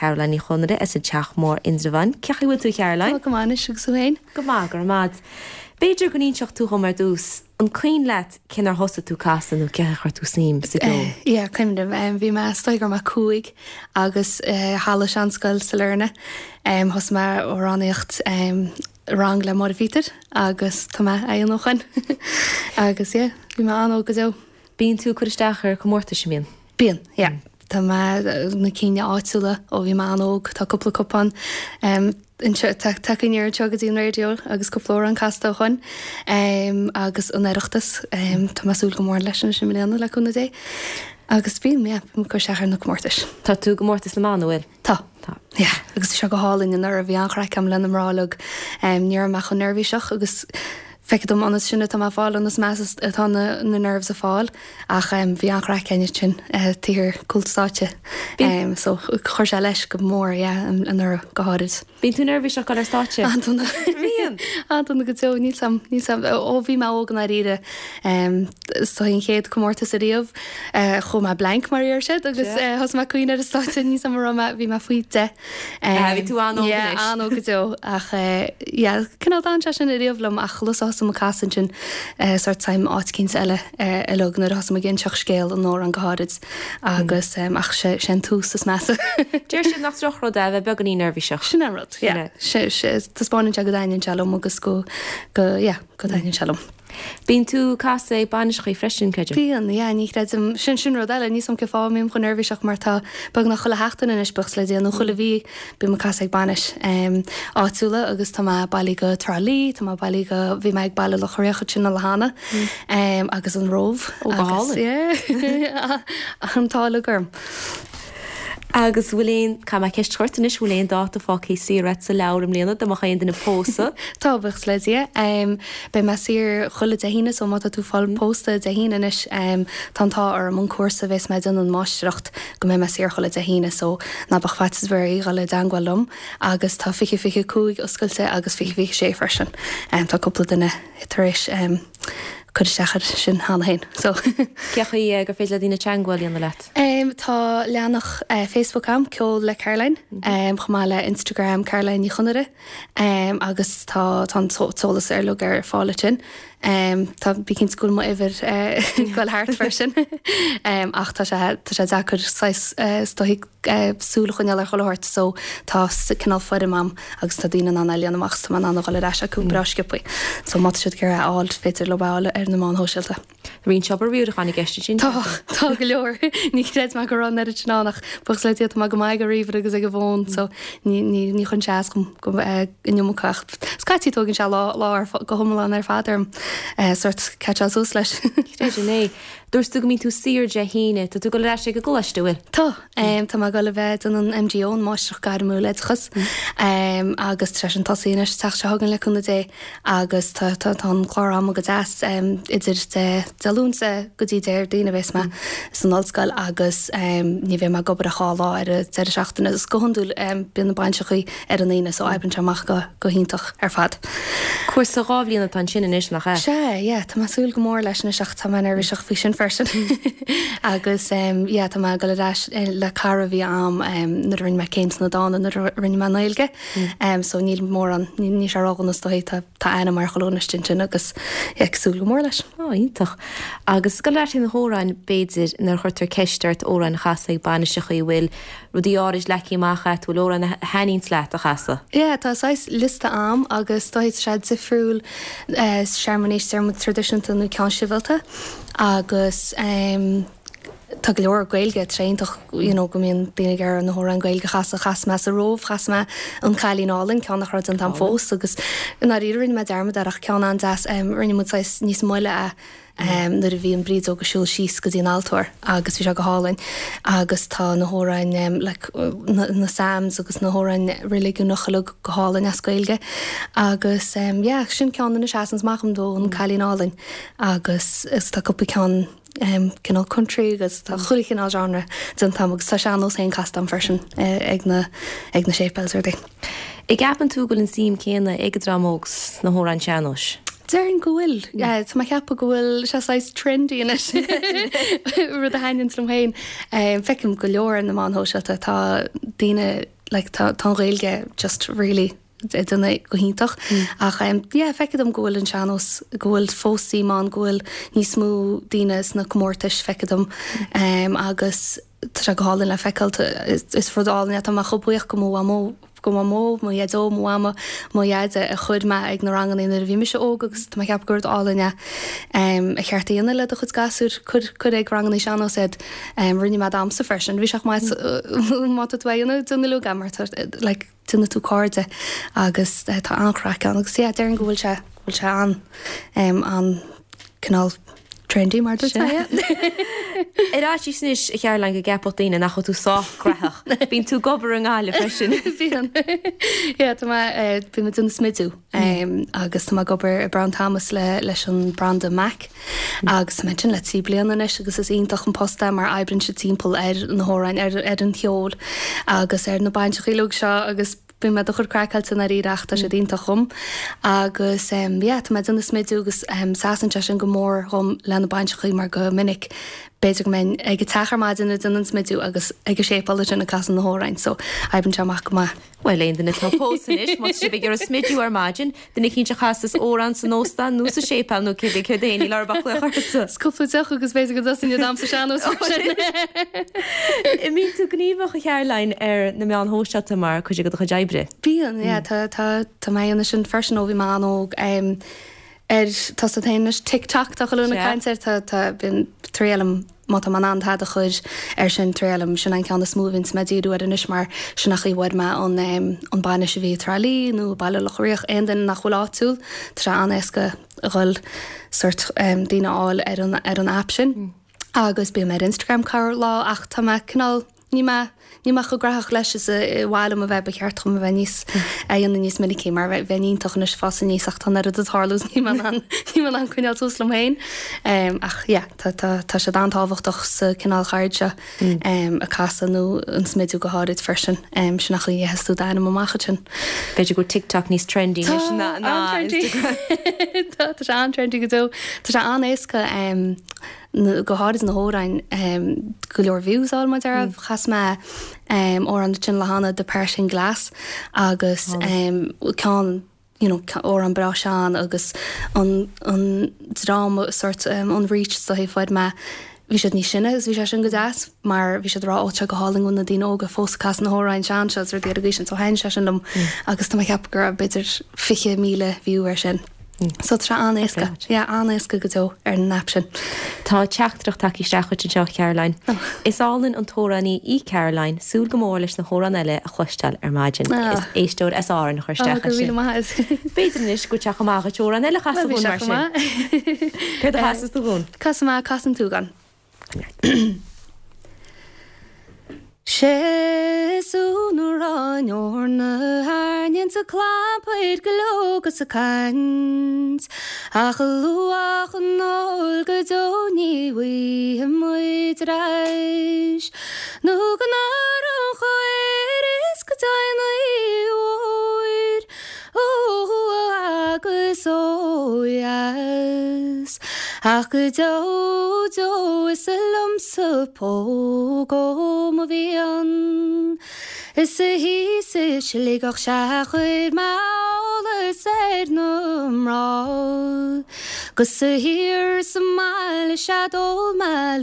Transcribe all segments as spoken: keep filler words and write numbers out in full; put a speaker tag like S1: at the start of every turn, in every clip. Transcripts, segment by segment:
S1: Caroline Chonre as a teach mór Indrevan. Ceachú tú Caroline?
S2: Go mána sig suhéin.
S1: Go mágur mad. Beidir go níon seach tú go mar dús. An cuoin leat cinar hosta tú casan nó ceach chu tú sim sa go.
S2: Ia, cymryd, bhí me stoigar ma cúig agus hála seanscoil sa lerne. Hos me ó rannaíocht rang le mór vítar agus tá me é nóchan. Agus, ia, bhí me anógus ó.
S1: Bíon tú chuiristeachar go mórta sem bíon?
S2: Bíon, ia. Tá me na cíine áitiúla ó bhí me anóg tá cúpla cupán. Takeíar tegadtíon radio agus go flór an casta chun agus an éireachtas tá masúil go mór leis sem milíanana le chuna dé. Agus bí mé chu seachar na mórtas.
S1: Tá tú go mórtas na máhfuil?
S2: Tá. Ja, agus se go hálinn in ar a bhí anchreic am lena mrálag níor meach an nervhíiseach agus feice dom anas sinna tá fáil anas meas atá na nervs a fáil ach bhí anchreic cenne sin tír cúltáte. So chuir se leis go mór an ar goáid.
S1: Bín tú nervhíiseach go ar státe?
S2: Anna Anna go teo níl sam ó bhí me ógan a riide sa hín chéad commórta sa riamh chu me blank mar ar siad agus has me cuioine ar a státe ní sam mar bhí me faoite.
S1: Bhí tú an
S2: an go teo ach cinál an sin a riamhlum ach los sam a casan sin sort time áitcins eile e lognar has a gin seach scéal an nóir an goáid agus ach sé sin tús is measa.
S1: Déir sin nach troch rud a bheith began í nervhíiseach.
S2: Sin rud, Tá spáin te go dainn selum agus go go go dainn selum.
S1: Bín tú cas é banis chuí freisin ceidir?
S2: Bíon, ní réidim sin sin rud eile níos go fá mím chu nervhíiseach mar tá bag nach chola heachtain in isbuchs le déanú chola bhí bí mar cas ag banis áitiúla agus tá bailí go trálí, tá bailí go bhí meid bailile le choréocha sin na lehanana agus an rómh antála gurm.
S1: Agus bhfuilíon cha mai ceist chuirtanis bhfuilíon dáta fáí siret sa leabhar mlíana do chéan duna pósa.
S2: Tábhacht le be me sir chuile de híine ó mata tú fáil pósta de híanais tantá ar mún cuasa bheits me dun an máisteach go mé me sir chuile de híine so na bach fatas bhir gáile dangwalum agus tá fiche fiche cúig oscailte agus fiche fiche sé freisin. Tá coppla duine taréis chud seachar sin hána hain. So
S1: Ceachaí gur féit le dtína teangháil íonna leat?
S2: Tá leannach Facebook am ceol le Caroline, chumá le Instagram Caroline Chonre agus tá táolalas ar le ar fála sin. Tá bí cinn scúil má ihir gáil háart versin ach tá sé dechar stoigh súla chuine le choirt so tá cinál foiide mam agus tá dtíine an eíanamach tá an anna gáil leis a cúbráscipaí. So má siad gur áil féidir le bála ar na máin hóisiilta.
S1: Rín seobar chanig geiste sin?
S2: Tá Tá go leor ní réid me go ran ar nánach buchs le tíad má go maiid go riomh agus ag go bhin so ní chun seaas go inniumachacht. Scatítógann se lá go thumán ar fádarm sort catús leis.
S1: Réidirné. Dúirs tú go mín tú sir de híine, tá tú go leis go goisteúil?
S2: Tá, Tá má go le bheith an an M G O máisteach gar múlechas agus treis an tasíine teach se hagan le chuna dé agus tá an chlárám agus as idir de lúnsa go dtí déir daine bheits me san olscail agus ní bheith me gobar a cháá ar a de seachtainna agus gohandúil bí na baintsechaí ar an éine so ebann seach go go hiintach ar fad.
S1: Cuair sa ráblíonna tan sin inis nach e?
S2: Sé, Tá súil go mór leis na seach tá man ar seach fi sin fersin. agus tá má go le cara bhí am na rinn me céims na dána na rinne man nailge so níl mór an ní sé rágan na stoí tá aine mar cholónastin sin agus agsúil go mór leis.
S1: Á ítach. Agus go leir na hóráin béidir nar chuirtar ceistart óráin chasa ag banisteach í bhfuil rudí áris lecí mácha tú óra na henín leat a chasa.
S2: Ié, tá sais lista am agus stoid sé difriúil seanéis sé tradiisiúnta nó cean sivilta agus tá go leor gailge treintach go míon daine gar an hór an gailge chasa chas me a róh chas me an chailínáling ceannach rud an tam fós agus na ririnn me dermad arach cean an deas rinne mu níos muile a na a bhí an bríd ó go siúil síos go dtíon altóir agus bhí se go hálainn agus tá na hórain na Sams agus na hórain riligú nach chaú go hálainn a scoilge agus sin ceanna na seaans macham dó an chailínáling agus is tá cuppa cean cinál country agus tá chuirigh cinál genre den tam agus tá seannos haon castam fersin ag na ag na sépelúir dé.
S1: I gapan tú go an sim céanna ag dramógus na hórain seanos?
S2: Dearan go bhfuil Tá mai ceappa go bhfuil seáis trendy in rud a hainn trom héin. Fecim go leor an na mánthóiseilta tá daine tá réilge just really duna go híntaach ach feicead am ghfuil an seanos ghfuil fósaí má ghfuil níos mú daoine na cummórtais feiceadm agus tá go hálann le feiceilta is frodáilne tá mar chobuíoch go mó mó go mó má iadó mama má iade a chud me ag na rangan inar bhí me se ógus tá ceap gurt álaine a chearttaíana le a chud gasú chud ag rangan seanó said rinne me am sa fersin bhí seach más má tuana duna lu gamar le tuna tú códe agus tá ancraach an agus sé dear an ghfuil se bhfuil se an an canál trendy mar
S1: Irá sí snis a chearlan go gappatíine nach tú sáchraach. Bín tú gobar an gáile freisin.
S2: Bhíon. Ja, tá bí me duna smidú agus tá gobar Brown Thomas le leis an brand Mac agus mention le tí blianana leis agus is ionintach an posta mar ebrin se timppel ar na hórain ar an teol agus ar na baint chiúg seo agus bu me chur crackáilta na íreachta sé dínta chum agus tá me duna smidú agus sasan te an go mór chum lena baintchaí mar go minic beidir men ag go techar maid in duna smidú agus ag go sépáile sinna casan na hórain, so ebn teach go má.
S1: Well éon duna tápósan is, má si bh ar a smidú ar mágin, duna cinn se chastas órán san nósta nó sa sépal nó cibh chu déanaí lebach le chuirta.
S2: Scofuteach agus beidir go dosin dam sa seanú.
S1: I mí tú gníomh a chearlainn ar na meán hóisteata mar chuide go chu deibre.
S2: Bíon, tá méanna sin fersin ó bhí mánóg ar tá sa taine tic-tac tá goúna caiintear tá bin trélam mata man antá a chuid ar sin trélam sin an ceanna smúvins medíú ar inis mar sin nach bhid me an an baine se bhí tralí nó bailile le choíoch aon den nach choláúil tá an éca ghil suirt daine áil ar an app sin agus bí mar Instagram car lá ach tá me canál ní me ní me go graach leis is bhile a bheith beart chum bheith níos an níos micí mar bheith bheíintach is fása níos ach tan ar a thálús ní ní an cuineal túslam héin ach tá sé dátáhachtach sa cinál chairde a casa nó an smidú go háid fersin sin nach í heú daine mácha sin.
S1: Beiidir go tiktok níos trendy
S2: Tá sé an trendy go dó Tá sé an éca go háid na hórain go leor views á mar armh chas me ó an sin lehanana de Persian Glass agus cean ó an bra seán agus an drama sort an reach sa hé foiid me bhí sé ní sinne is bhí sé sin go deas mar bhí sé rá áte go háling na dtíí óga fóscas na hórain sean se ar dégation so hain se sin dom agus tá ceap gur beidir fiche míle viewer sin. So tra anéisca anéisca go dó ar an nap sin.
S1: Tá teachtrach takeísteach chu seo Caroline. Is álinn an tóraní í Caroline súl go mór leis na hóran eile a chuisteil ar maidin. Is éisteúir as áan chuisteach sin. Béidirnis go teach amach teóran eile chas bhún mar sin. Cé a hasas tú bhún?
S2: Cas má casan tú gan. Séúnúráin orna hain sa clápaid gológus sa cant a luach an nóil go dóníhui a muid reis nó gan an choir is go daanaíhid ó agus óas ach go dó dó is a lumsa pógó má bhí an is a hí sé se ligach seachuid málas ar numrá gus a hir sa máile seadó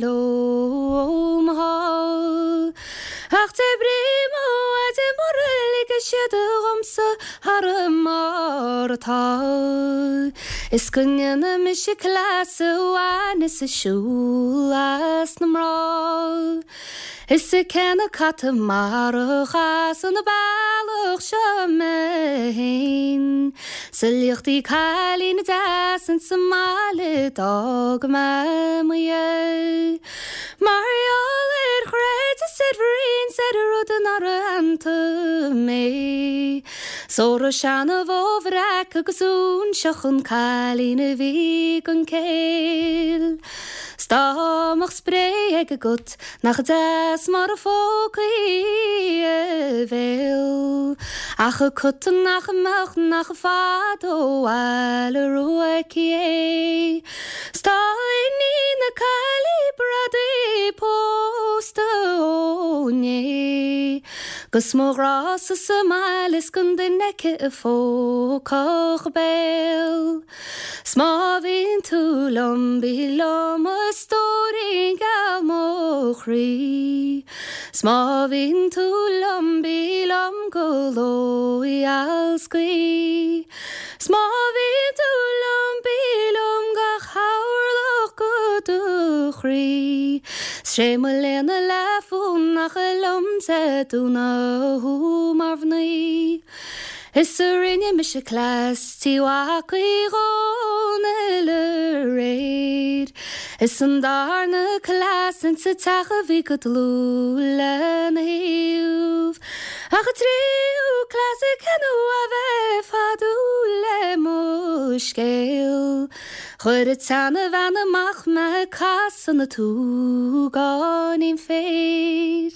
S2: melóm ach te brímó a te morlig a siad a romsa har a mar atá is gunne me se clas a bhain is a siúlas na mrá is a cena cata mar a chas an a bailach se me hain sa lichtaí cailí na das an sa máile dag me mué Mariol er chréid a sidhrín said a rud an ar anta mé Sóra seanna bhóhraic agus ún seachan cailí na bhí an céil Stámach spré ag a gut nach das mar a fócaí a bhéil Ach go cutan nach meach nach fad ó eile ruaici é. Stáinní na cailí bradaí pósta óné. Gus mó rasa sa mailis gun de nece a fócach bell. Smá vín tú lombi lom a stórin gal mochrí. Smá vín tú lombi lom goló i alsgrí. Smá vín tú lombi lom gach haurlach go duchrí. Sé mo lena lefún nach a lomse dúna hú marvnaí. Is a rinne mis a clas tí wacaí góna le réid. Is an darna clas in sa tacha bhí go dlú le na hiúh. Ach a tríú clas a canú a bheith fadú le mó scéil. Chud a tanna bhean amach me cas an na tú gáin féid.